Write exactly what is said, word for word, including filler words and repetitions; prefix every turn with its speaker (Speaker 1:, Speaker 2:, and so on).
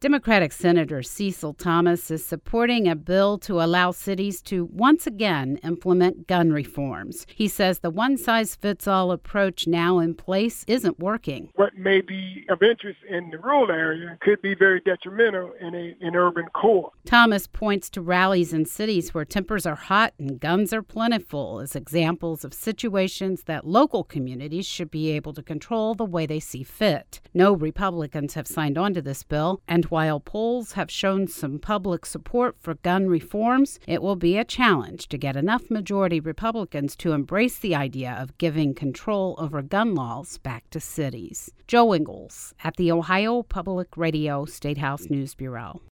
Speaker 1: Democratic Senator Cecil Thomas is supporting a bill to allow cities to once again implement gun reforms. He says the one-size-fits-all approach now in place isn't working.
Speaker 2: What may be of interest in the rural area could be very detrimental in a, an urban core.
Speaker 1: Thomas points to rallies in cities where tempers are hot and guns are plentiful as examples of situations that local communities should be able to control the way they see fit. No Republicans have signed on to this bill, and while polls have shown some public support for gun reforms, it will be a challenge to get enough majority Republicans to embrace the idea of giving control over gun laws back to cities. Joe Ingles at the Ohio Public Radio Statehouse News Bureau.